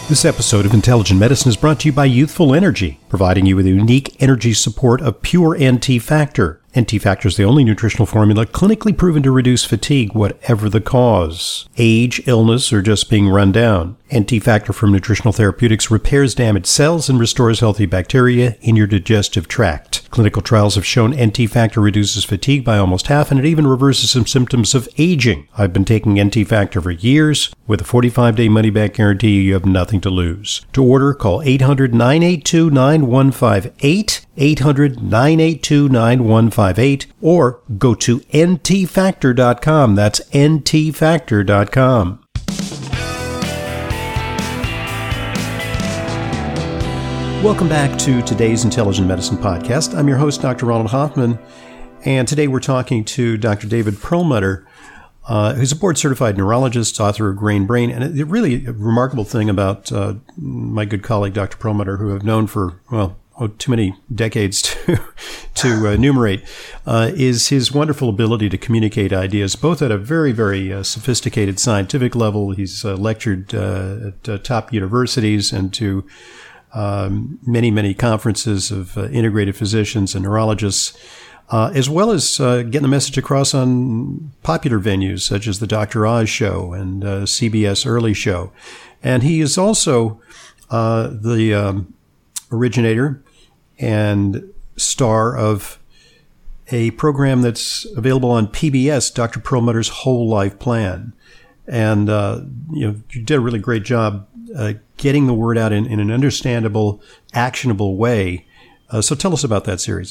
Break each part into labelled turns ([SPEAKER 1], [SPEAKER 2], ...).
[SPEAKER 1] This episode of Intelligent Medicine is brought to you by Youthful Energy, providing you with the unique energy support of Pure NT Factor. NT Factor is the only nutritional formula clinically proven to reduce fatigue, whatever the cause. Age, illness, or just being run down. NT Factor from Nutritional Therapeutics repairs damaged cells and restores healthy bacteria in your digestive tract. Clinical trials have shown NT Factor reduces fatigue by almost half, and it even reverses some symptoms of aging. I've been taking NT Factor for years. With a 45-day money-back guarantee, you have nothing to lose. To order, call 800-982-9158, 800-982-9158, or go to ntfactor.com. That's ntfactor.com. Welcome back to today's Intelligent Medicine Podcast. I'm your host, Dr. Ronald Hoffman, and today we're talking to Dr. David Perlmutter, who's a board-certified neurologist, author of Grain Brain, and a really remarkable thing about my good colleague, Dr. Perlmutter, who I've known for, too many decades to enumerate, is his wonderful ability to communicate ideas, both at a very, very sophisticated scientific level. He's lectured at top universities and to many, many conferences of integrative physicians and neurologists, as well as getting the message across on popular venues such as the Dr. Oz Show and CBS Early Show. And he is also the originator and star of a program that's available on PBS, Dr. Perlmutter's Whole Life Plan. And you did a really great job getting the word out in an understandable, actionable way. So tell us about that series.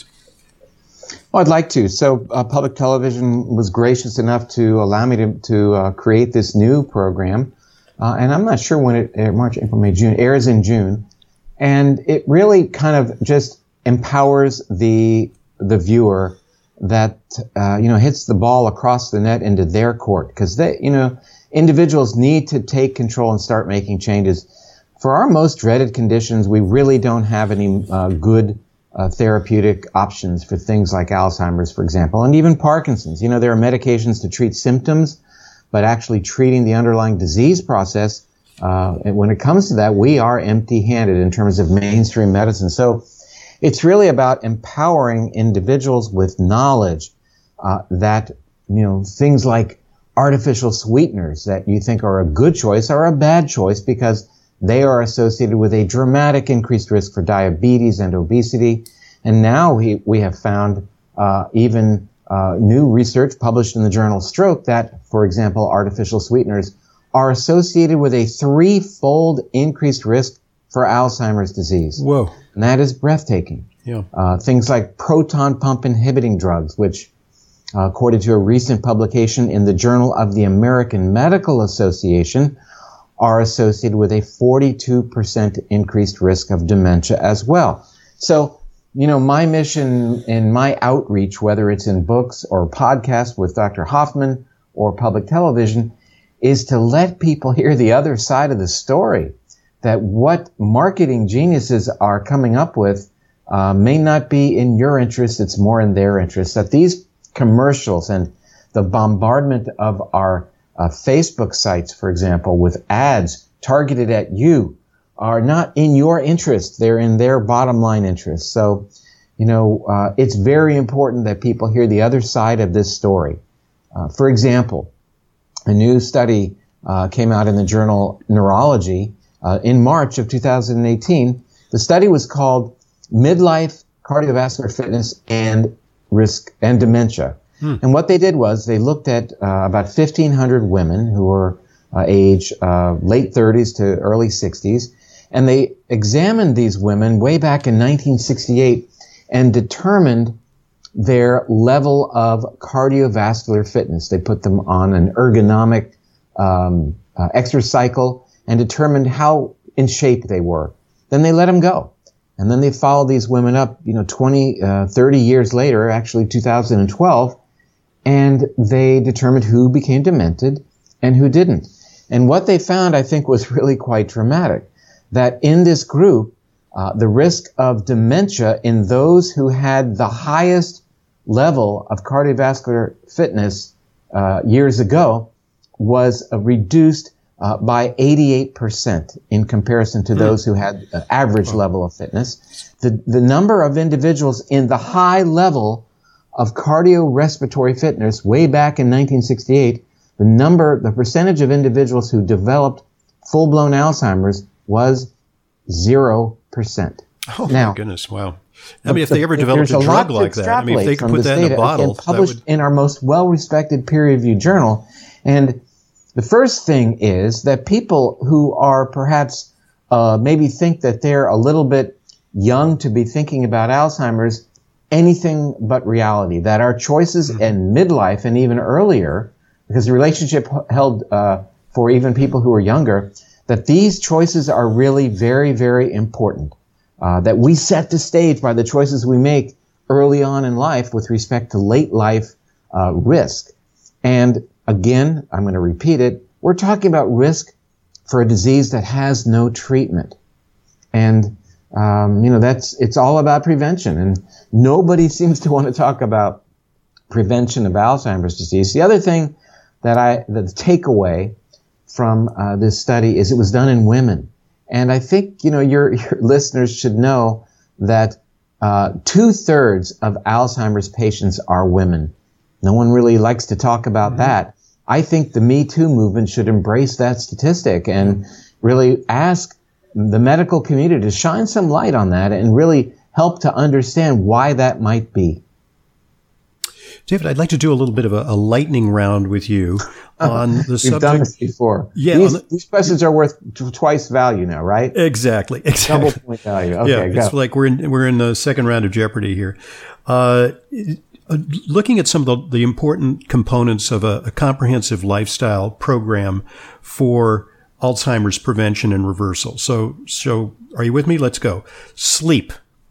[SPEAKER 2] Well, I'd like to. So public television was gracious enough to allow me to create this new program. And I'm not sure when it March, April, May, June, airs in June. And it really kind of just empowers the viewer that, hits the ball across the net into their court. Because individuals need to take control and start making changes. For our most dreaded conditions, we really don't have any good therapeutic options for things like Alzheimer's, for example, and even Parkinson's. There are medications to treat symptoms, but actually treating the underlying disease process, and when it comes to that, we are empty-handed in terms of mainstream medicine. So it's really about empowering individuals with knowledge that, things like artificial sweeteners that you think are a good choice are a bad choice because they are associated with a dramatic increased risk for diabetes and obesity. And now we have found even new research published in the journal Stroke that, for example, artificial sweeteners are associated with a 3-fold increased risk for Alzheimer's disease.
[SPEAKER 1] Whoa.
[SPEAKER 2] And that is breathtaking.
[SPEAKER 1] Yeah.
[SPEAKER 2] Things like proton pump inhibiting drugs, which, according to a recent publication in the Journal of the American Medical Association, are associated with a 42% increased risk of dementia as well. So, my mission in my outreach, whether it's in books or podcasts with Dr. Hoffman or public television, is to let people hear the other side of the story, that what marketing geniuses are coming up with may not be in your interest, it's more in their interest, that these commercials and the bombardment of our Facebook sites, for example, with ads targeted at you are not in your interest. They're in their bottom line interest. So, it's very important that people hear the other side of this story. For example, a new study came out in the journal Neurology in March of 2018. The study was called Midlife Cardiovascular Fitness and Risk and Dementia. And what they did was they looked at about 1,500 women who were age late 30s to early 60s, and they examined these women way back in 1968 and determined their level of cardiovascular fitness. They put them on an ergonomic exercise cycle and determined how in shape they were. Then they let them go. And then they followed these women up, 30 years later, actually 2012, and they determined who became demented and who didn't. And what they found, I think, was really quite dramatic, that in this group, the risk of dementia in those who had the highest level of cardiovascular fitness years ago was reduced by 88% in comparison to those who had an average level of fitness. The number of individuals in the high level of cardiorespiratory fitness way back in 1968, the percentage of individuals who developed full-blown Alzheimer's was 0%.
[SPEAKER 1] Oh, my goodness. Wow. I mean, if they ever developed a drug like that, I mean, if they could put that in a bottle.
[SPEAKER 2] Published in our most well-respected peer-reviewed journal. And the first thing is that people who are perhaps maybe think that they're a little bit young to be thinking about Alzheimer's, anything but reality, that our choices in midlife and even earlier, because the relationship held for even people who are younger, that these choices are really very, very important. That we set the stage by the choices we make early on in life with respect to late life risk. And again, I'm going to repeat it, we're talking about risk for a disease that has no treatment. And, it's all about prevention. And nobody seems to want to talk about prevention of Alzheimer's disease. The other thing the takeaway from this study is it was done in women. And I think, your listeners should know that 2/3 of Alzheimer's patients are women. No one really likes to talk about that. I think the Me Too movement should embrace that statistic and really ask the medical community to shine some light on that and really help to understand why that might be.
[SPEAKER 1] David, I'd like to do a little bit of a lightning round with you on the subject.
[SPEAKER 2] We've done this before.
[SPEAKER 1] Yeah,
[SPEAKER 2] these questions are worth twice value now, right?
[SPEAKER 1] Exactly.
[SPEAKER 2] Double point value. Okay,
[SPEAKER 1] it's like we're in the second round of Jeopardy here. Looking at some of the important components of a comprehensive lifestyle program for Alzheimer's prevention and reversal. So are you with me? Let's go. Sleep.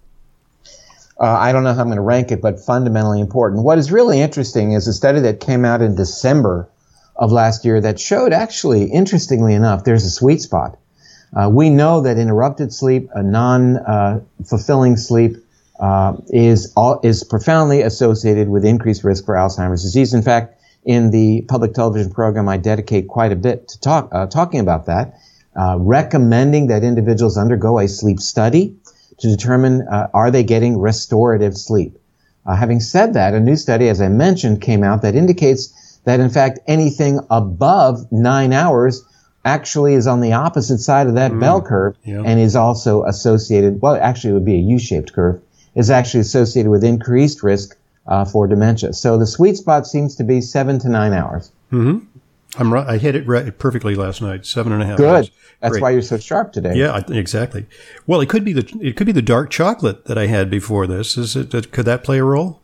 [SPEAKER 2] I don't know how I'm going to rank it, but fundamentally important. What is really interesting is a study that came out in December of last year that showed actually, interestingly enough, there's a sweet spot. We know that interrupted sleep, a non-fulfilling sleep, is profoundly associated with increased risk for Alzheimer's disease. In fact, in the public television program, I dedicate quite a bit to talking about that, recommending that individuals undergo a sleep study to determine are they getting restorative sleep. Having said that, a new study, as I mentioned, came out that indicates that, in fact, anything above 9 hours actually is on the opposite side of that bell curve and is also associated, well, actually it would be a U-shaped curve, is actually associated with increased risk for dementia. So the sweet spot seems to be 7 to 9 hours.
[SPEAKER 1] Mm-hmm. I'm right. I hit it right perfectly last night. 7.5
[SPEAKER 2] Good.
[SPEAKER 1] hours.
[SPEAKER 2] That's
[SPEAKER 1] Great.
[SPEAKER 2] Why you're so sharp today.
[SPEAKER 1] Yeah, exactly. Well, it could be the dark chocolate that I had before this. Could that play a role?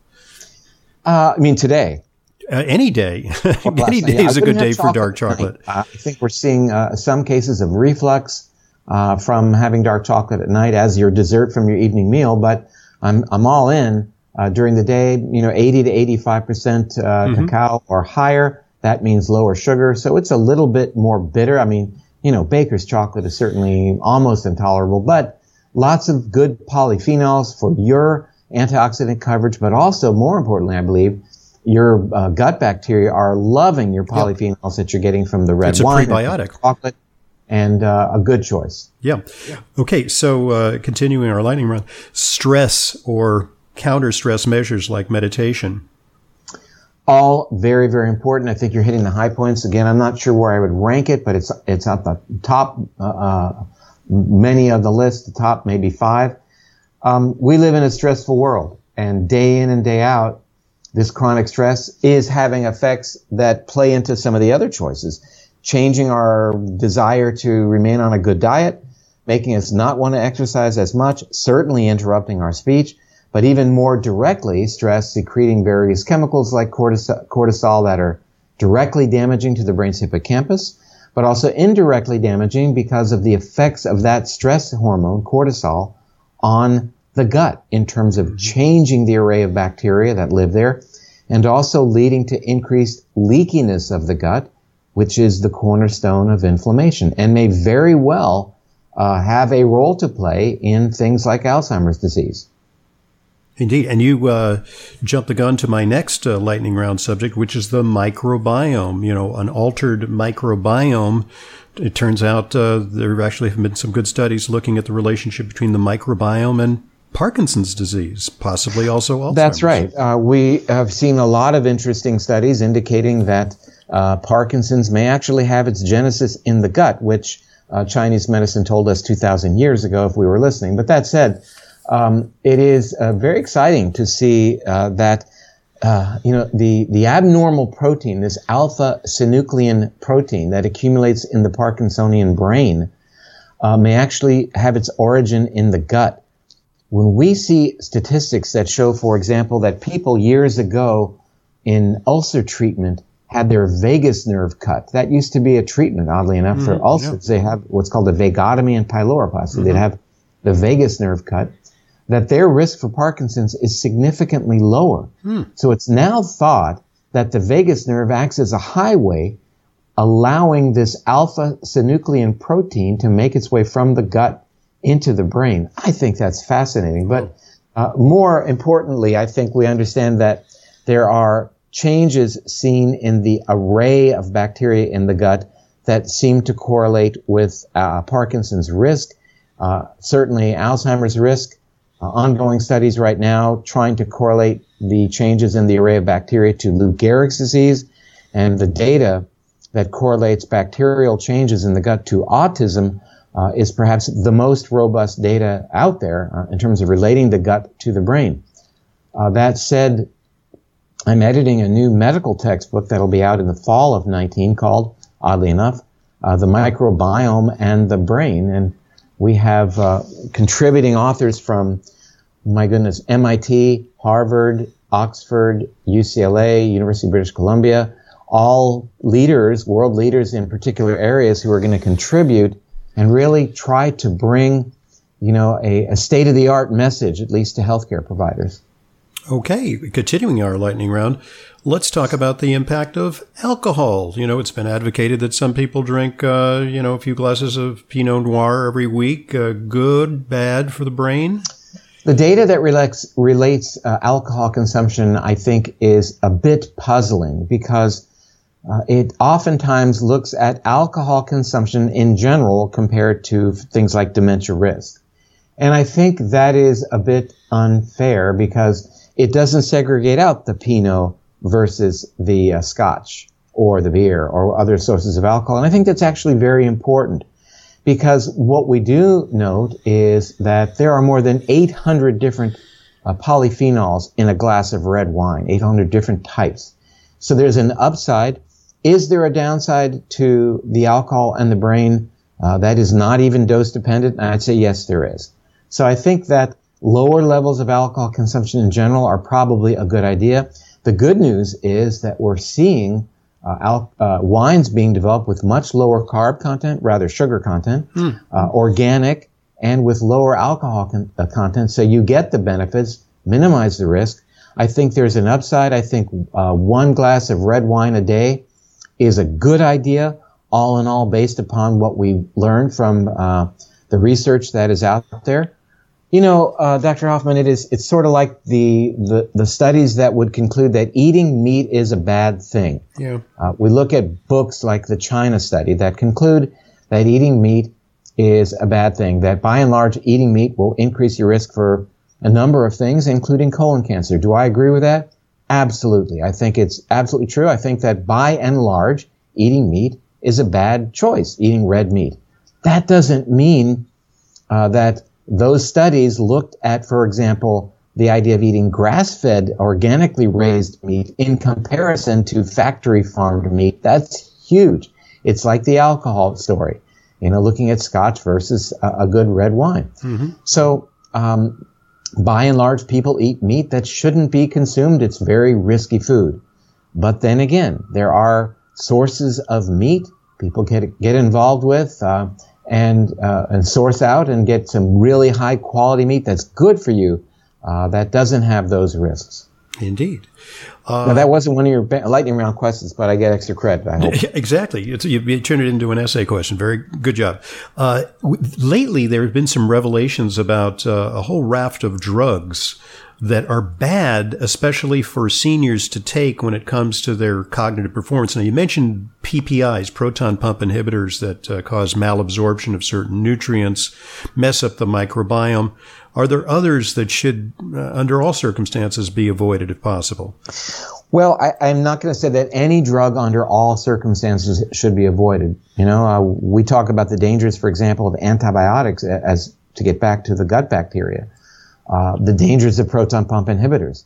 [SPEAKER 2] I mean, today.
[SPEAKER 1] Any day. Any day is a good day for dark chocolate.
[SPEAKER 2] I think we're seeing some cases of reflux from having dark chocolate at night as your dessert from your evening meal. But I'm all in during the day. 80 to 85% cacao or higher. That means lower sugar. So it's a little bit more bitter. I mean, baker's chocolate is certainly almost intolerable, but lots of good polyphenols for your antioxidant coverage, but also more importantly, I believe, your gut bacteria are loving your polyphenols that you're getting from the red wine.
[SPEAKER 1] It's a prebiotic.
[SPEAKER 2] Chocolate, and a good choice.
[SPEAKER 1] Yeah. Okay, so continuing our lightning round, stress or counter-stress measures like meditation.
[SPEAKER 2] All very, very important. I think you're hitting the high points. Again, I'm not sure where I would rank it, but it's at the top, many of the list, the top maybe 5. We live in a stressful world, and day in and day out, this chronic stress is having effects that play into some of the other choices, changing our desire to remain on a good diet, making us not want to exercise as much, certainly interrupting our speech, but even more directly, stress secreting various chemicals like cortisol that are directly damaging to the brain's hippocampus, but also indirectly damaging because of the effects of that stress hormone, cortisol, on the gut in terms of changing the array of bacteria that live there, and also leading to increased leakiness of the gut, which is the cornerstone of inflammation, and may very well have a role to play in things like Alzheimer's disease.
[SPEAKER 1] Indeed. And you jumped the gun to my next lightning round subject, which is the microbiome. An altered microbiome. It turns out there actually have been some good studies looking at the relationship between the microbiome and Parkinson's disease, possibly also Alzheimer's.
[SPEAKER 2] That's right. We have seen a lot of interesting studies indicating that Parkinson's may actually have its genesis in the gut, which Chinese medicine told us 2,000 years ago if we were listening. But that said, it is very exciting to see that the abnormal protein, this alpha-synuclein protein that accumulates in the Parkinsonian brain, may actually have its origin in the gut. When we see statistics that show, for example, that people years ago in ulcer treatment had their vagus nerve cut. That used to be a treatment, oddly enough, for ulcers. Yeah. They have what's called a vagotomy and pyloroplasty. They'd have the vagus nerve cut. That their risk for Parkinson's is significantly lower. So it's now thought that the vagus nerve acts as a highway, allowing this alpha-synuclein protein to make its way from the gut into the brain. I think that's fascinating. But more importantly, I think we understand that there are changes seen in the array of bacteria in the gut that seem to correlate with Parkinson's risk, certainly Alzheimer's risk. Ongoing studies right now trying to correlate the changes in the array of bacteria to Lou Gehrig's disease, and the data that correlates bacterial changes in the gut to autism is perhaps the most robust data out there in terms of relating the gut to the brain. That said, I'm editing a new medical textbook that'll be out in the fall of 19 called, oddly enough, The Microbiome and the Brain. And we have contributing authors from, my goodness, MIT, Harvard, Oxford, UCLA, University of British Columbia, all leaders, world leaders in particular areas who are going to contribute and really try to bring, a state-of-the-art message, at least to healthcare providers.
[SPEAKER 1] Okay, continuing our lightning round, let's talk about the impact of alcohol. It's been advocated that some people drink, a few glasses of Pinot Noir every week. Good, bad for the brain?
[SPEAKER 2] The data that relates alcohol consumption, I think, is a bit puzzling because it oftentimes looks at alcohol consumption in general compared to things like dementia risk. And I think that is a bit unfair because it doesn't segregate out the Pinot versus the Scotch or the beer or other sources of alcohol. And I think that's actually very important because what we do note is that there are more than 800 different polyphenols in a glass of red wine, 800 different types. So there's an upside. Is there a downside to the alcohol and the brain that is not even dose dependent? I'd say yes, there is. So I think that lower levels of alcohol consumption in general are probably a good idea. The good news is that we're seeing wines being developed with much lower carb content, rather sugar content, organic, and with lower alcohol content. So you get the benefits, minimize the risk. I think there's an upside. I think one glass of red wine a day is a good idea, all in all, based upon what we learned from the research that is out there. Dr. Hoffman, it's sort of like the studies that would conclude that eating meat is a bad thing.
[SPEAKER 1] Yeah.
[SPEAKER 2] We look at books like the China study that conclude that eating meat is a bad thing, that by and large eating meat will increase your risk for a number of things, including colon cancer. Do I agree with that? Absolutely. I think it's absolutely true. I think that by and large eating meat is a bad choice, eating red meat. That doesn't mean that those studies looked at, for example, the idea of eating grass-fed, organically raised meat in comparison to factory-farmed meat. That's huge. It's like the alcohol story, looking at Scotch versus a good red wine. Mm-hmm. So, by and large, people eat meat that shouldn't be consumed. It's very risky food. But then again, there are sources of meat people get involved with, and source out and get some really high quality meat that's good for you, that doesn't have those risks.
[SPEAKER 1] Indeed.
[SPEAKER 2] Now, that wasn't one of your lightning round questions, but I get extra credit, I hope.
[SPEAKER 1] Exactly. You turned it into an essay question. Very good job. Lately, there have been some revelations about a whole raft of drugs that are bad, especially for seniors to take when it comes to their cognitive performance. Now, you mentioned PPIs, proton pump inhibitors, that cause malabsorption of certain nutrients, mess up the microbiome. Are there others that should, under all circumstances, be avoided if possible?
[SPEAKER 2] Well, I'm not going to say that any drug under all circumstances should be avoided. We talk about the dangers, for example, of antibiotics as to get back to the gut bacteria. The dangers of proton pump inhibitors.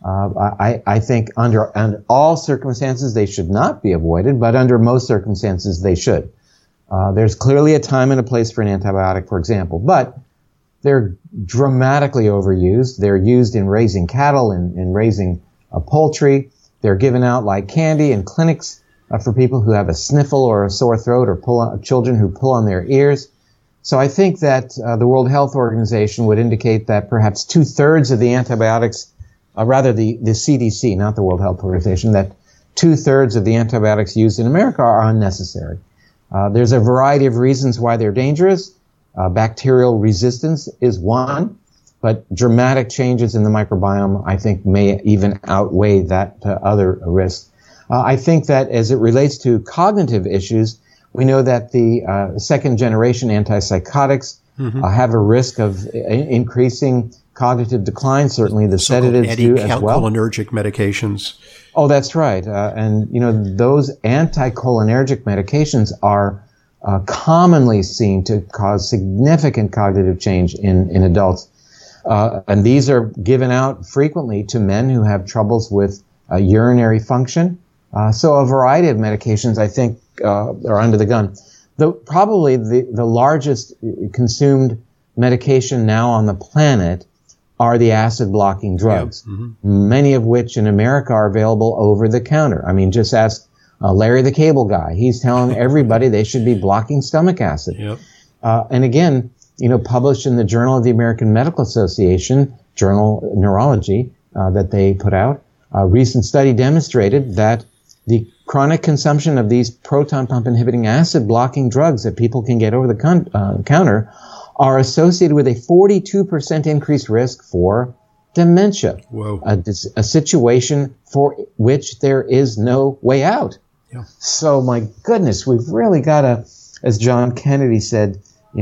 [SPEAKER 2] I think under all circumstances they should not be avoided, but under most circumstances they should. There's clearly a time and a place for an antibiotic, for example, but they're dramatically overused. They're used in raising cattle and in raising poultry. They're given out like candy in clinics for people who have a sniffle or a sore throat, or children who pull on their ears. So I think that the World Health Organization would indicate that perhaps 2/3 of the antibiotics, rather the CDC, not the World Health Organization, that 2/3 of the antibiotics used in America are unnecessary. There's a variety of reasons why they're dangerous. Bacterial resistance is one, but dramatic changes in the microbiome, I think, may even outweigh that other risk. I think that as it relates to cognitive issues, we know that the second-generation antipsychotics have a risk of increasing cognitive decline. Certainly, the sedatives do as well.
[SPEAKER 1] Anticholinergic medications.
[SPEAKER 2] Oh, that's right. And those anticholinergic medications are commonly seen to cause significant cognitive change in adults. And these are given out frequently to men who have troubles with urinary function. So a variety of medications, I think, are under the gun. Probably the largest consumed medication now on the planet are the acid-blocking drugs, many of which in America are available over the counter. I mean, just ask Larry the Cable Guy. He's telling everybody they should be blocking stomach acid.
[SPEAKER 1] Yep.
[SPEAKER 2] And again, published in the Journal of the American Medical Association, Journal Neurology, that they put out, a recent study demonstrated that the chronic consumption of these proton pump inhibiting acid blocking drugs that people can get over the counter are associated with a 42% increased risk for dementia.
[SPEAKER 1] Whoa.
[SPEAKER 2] A situation for which there is no way out.
[SPEAKER 1] Yeah.
[SPEAKER 2] So my goodness, we've really got to, as John Kennedy said,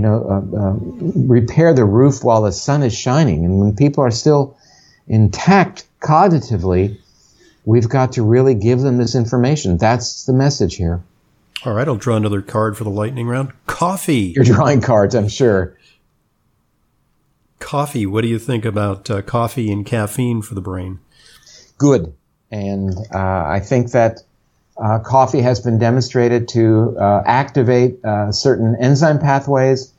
[SPEAKER 2] repair the roof while the sun is shining. And when people are still intact cognitively, we've got to really give them this information. That's the message here.
[SPEAKER 1] All right, I'll draw another card for the lightning round. Coffee.
[SPEAKER 2] You're drawing cards, I'm sure.
[SPEAKER 1] Coffee. What do you think about coffee and caffeine for the brain? Good.
[SPEAKER 2] And I think that coffee has been demonstrated to activate certain enzyme pathways.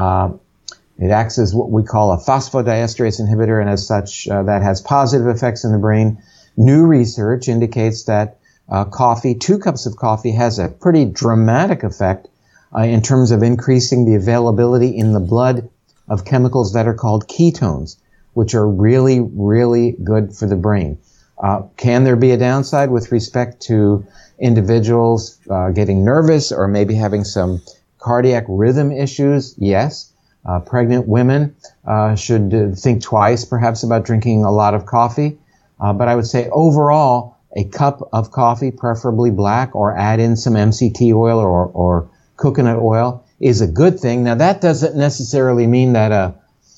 [SPEAKER 2] It acts as what we call a phosphodiesterase inhibitor, and as such, that has positive effects in the brain. New research indicates that 2 cups of coffee has a pretty dramatic effect in terms of increasing the availability in the blood of chemicals that are called ketones, which are really, really good for the brain. Can there be a downside with respect to individuals getting nervous or maybe having some cardiac rhythm issues? Yes. Pregnant women should think twice perhaps about drinking a lot of coffee. But I would say overall, a cup of coffee, preferably black, or add in some MCT oil or coconut oil is a good thing. Now, that doesn't necessarily mean that a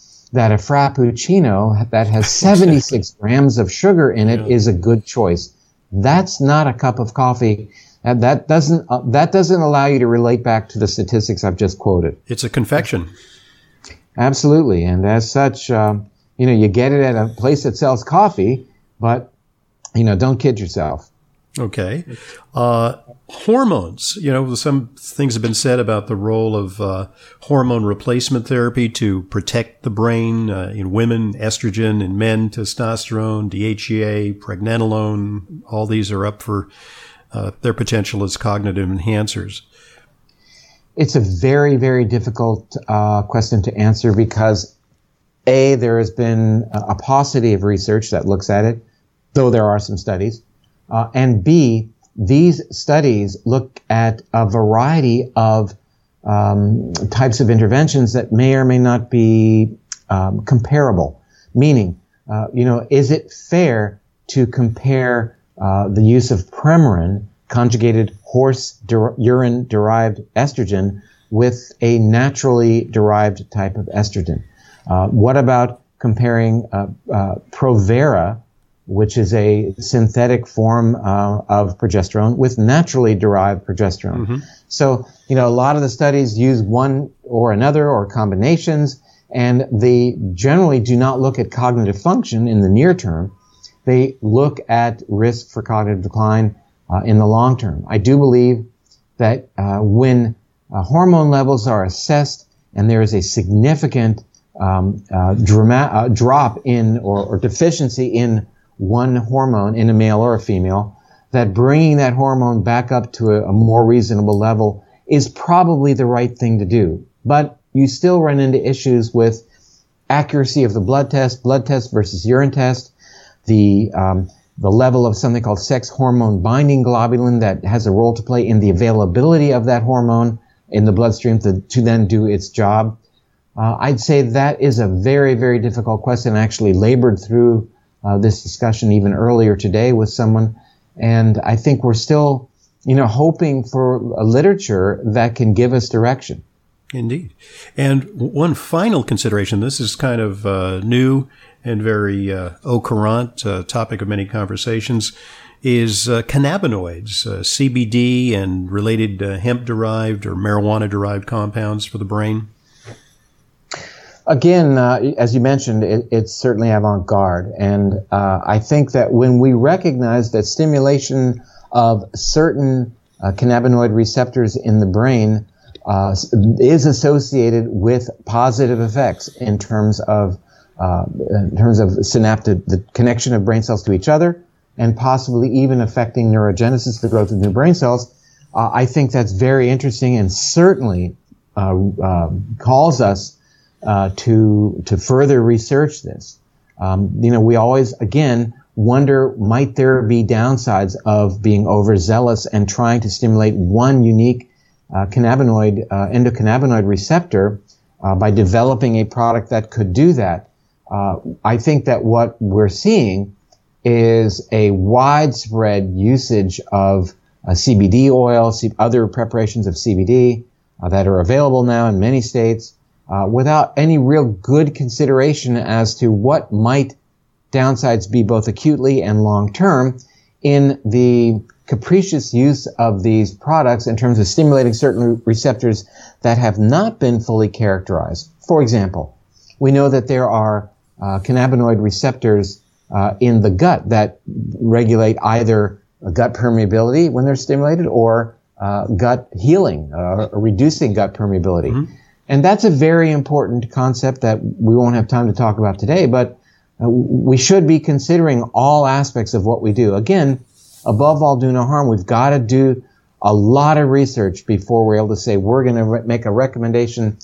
[SPEAKER 2] frappuccino that has 76 grams of sugar in it is a good choice. That's not a cup of coffee. And that doesn't allow you to relate back to the statistics I've just quoted.
[SPEAKER 1] It's a confection.
[SPEAKER 2] Absolutely. And as such, you get it at a place that sells coffee, but, don't kid yourself.
[SPEAKER 1] Okay. Hormones. Some things have been said about the role of hormone replacement therapy to protect the brain. In women, estrogen; in men, testosterone, DHEA, pregnenolone. All these are up for their potential as cognitive enhancers.
[SPEAKER 2] It's a very, very difficult question to answer because, A, there has been a paucity of research that looks at it, though there are some studies. And B, these studies look at a variety of types of interventions that may or may not be comparable. Meaning, is it fair to compare the use of Premarin, conjugated horse urine-derived estrogen, with a naturally derived type of estrogen? What about comparing Provera, which is a synthetic form of progesterone, with naturally derived progesterone? Mm-hmm. So, a lot of the studies use one or another or combinations, and they generally do not look at cognitive function in the near term. They look at risk for cognitive decline in the long term. I do believe that when hormone levels are assessed and there is a significant drop in or deficiency in one hormone in a male or a female, that bringing that hormone back up to a more reasonable level is probably the right thing to do. But you still run into issues with accuracy of the blood test versus urine test, the level of something called sex hormone binding globulin that has a role to play in the availability of that hormone in the bloodstream to then do its job. I'd say that is a very, very difficult question. I actually labored through this discussion even earlier today with someone, and I think we're still, hoping for a literature that can give us direction.
[SPEAKER 1] Indeed. And one final consideration, this is kind of new and very au courant topic of many conversations, is cannabinoids, CBD and related hemp-derived or marijuana-derived compounds for the brain.
[SPEAKER 2] Again, as you mentioned, it's certainly avant-garde. And I think that when we recognize that stimulation of certain cannabinoid receptors in the brain is associated with positive effects in terms of the connection of brain cells to each other, and possibly even affecting neurogenesis, the growth of new brain cells, I think that's very interesting and certainly calls us to further research this. We always, again, wonder, might there be downsides of being overzealous and trying to stimulate one unique endocannabinoid receptor by developing a product that could do that? I think that what we're seeing is a widespread usage of CBD oil, other preparations of CBD that are available now in many states, without any real good consideration as to what might downsides be both acutely and long-term in the capricious use of these products in terms of stimulating certain receptors that have not been fully characterized. For example, we know that there are cannabinoid receptors in the gut that regulate either gut permeability when they're stimulated or gut healing, reducing gut permeability. Mm-hmm. And that's a very important concept that we won't have time to talk about today, but we should be considering all aspects of what we do. Again, above all, do no harm. We've got to do a lot of research before we're able to say we're going to make a recommendation,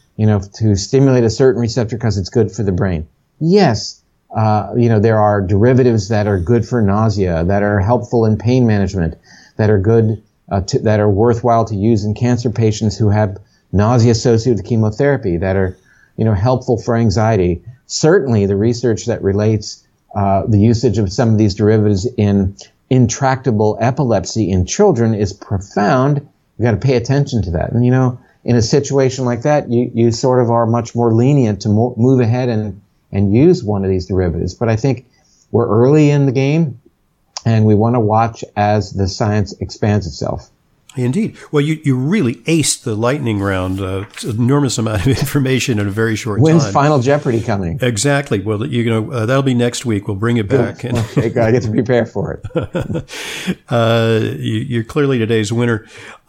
[SPEAKER 2] to stimulate a certain receptor because it's good for the brain. Yes, there are derivatives that are good for nausea, that are helpful in pain management, that are good, that are worthwhile to use in cancer patients who have nausea associated with chemotherapy, that are, helpful for anxiety. Certainly, the research that relates the usage of some of these derivatives in intractable epilepsy in children is profound. You've got to pay attention to that. And, in a situation like that, you sort of are much more lenient to move ahead and use one of these derivatives. But I think we're early in the game, and we want to watch as the science expands itself.
[SPEAKER 1] Indeed. Well, you really aced the lightning round. Enormous amount of information in a very short time.
[SPEAKER 2] When's Final Jeopardy coming?
[SPEAKER 1] Exactly. Well, that'll be next week. We'll bring it back.
[SPEAKER 2] Okay, I get to prepare for
[SPEAKER 1] it. You're clearly today's winner.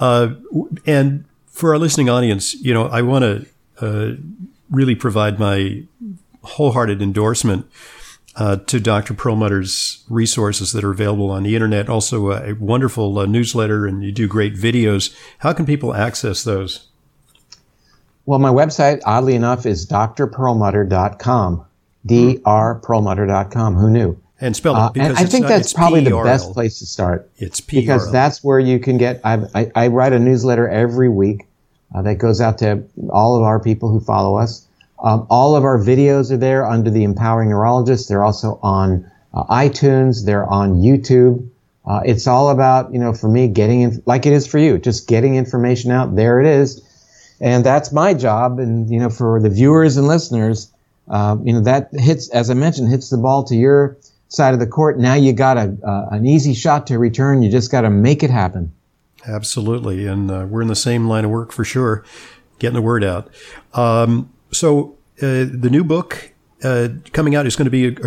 [SPEAKER 1] And for our listening audience, I want to really provide my wholehearted endorsement to Dr. Perlmutter's resources that are available on the internet. Also, a wonderful newsletter, and you do great videos. How can people access those?
[SPEAKER 2] Well, my website, oddly enough, is drperlmutter.com. drperlmutter.com. Who knew?
[SPEAKER 1] And spell it.
[SPEAKER 2] And I think that's probably the best place to start.
[SPEAKER 1] It's P-R-L.
[SPEAKER 2] Because that's where you can get, I write a newsletter every week that goes out to all of our people who follow us. All of our videos are there under the Empowering Neurologist. They're also on iTunes. They're on YouTube. It's all about, for me, getting in, like it is for you, just getting information out. There it is. And that's my job. And, for the viewers and listeners, that hits, as I mentioned, hits the ball to your side of the court. Now you got an easy shot to return. You just got to make it happen.
[SPEAKER 1] Absolutely. And we're in the same line of work for sure, getting the word out. So the new book coming out is going to be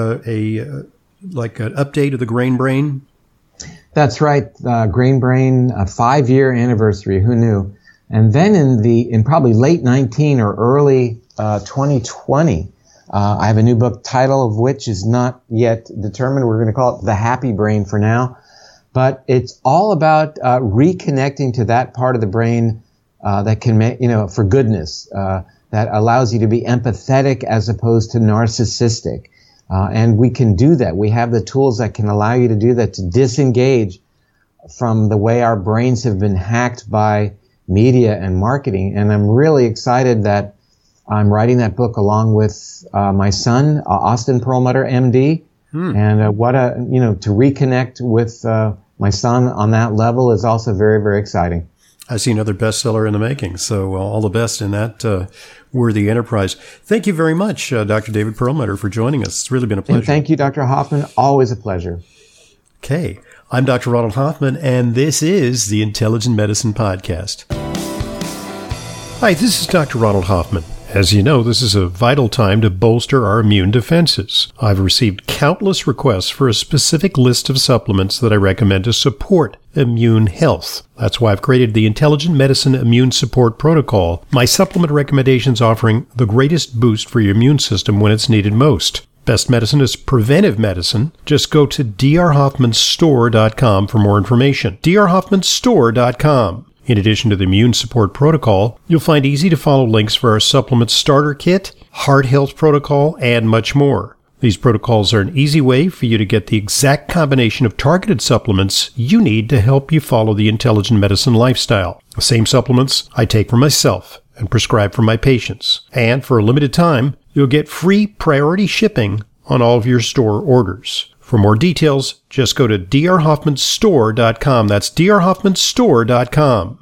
[SPEAKER 1] like an update of the Grain Brain.
[SPEAKER 2] That's right. Grain Brain, a 5-year anniversary. Who knew? And then in probably late 19 or early 2020, I have a new book, title of which is not yet determined. We're going to call it The Happy Brain for now. But it's all about reconnecting to that part of the brain that can make, for goodness, that allows you to be empathetic as opposed to narcissistic. And we can do that. We have the tools that can allow you to do that, to disengage from the way our brains have been hacked by media and marketing. And I'm really excited that I'm writing that book along with my son, Austin Perlmutter, MD. And to reconnect with my son on that level is also very, very exciting.
[SPEAKER 1] I see another bestseller in the making. So all the best in that worthy enterprise. Thank you very much, Dr. David Perlmutter, for joining us. It's really been a pleasure.
[SPEAKER 2] And thank you, Dr. Hoffman. Always a pleasure.
[SPEAKER 1] Okay. I'm Dr. Ronald Hoffman, and this is the Intelligent Medicine Podcast. Hi, this is Dr. Ronald Hoffman. As you know, this is a vital time to bolster our immune defenses. I've received countless requests for a specific list of supplements that I recommend to support immune health. That's why I've created the Intelligent Medicine Immune Support Protocol, my supplement recommendations offering the greatest boost for your immune system when it's needed most. Best medicine is preventive medicine. Just go to drhoffmanstore.com for more information. drhoffmanstore.com. In addition to the Immune Support Protocol, you'll find easy-to-follow links for our Supplement Starter Kit, Heart Health Protocol, and much more. These protocols are an easy way for you to get the exact combination of targeted supplements you need to help you follow the intelligent medicine lifestyle. The same supplements I take for myself and prescribe for my patients. And for a limited time, you'll get free priority shipping on all of your store orders. For more details, just go to drhoffmanstore.com. That's drhoffmanstore.com.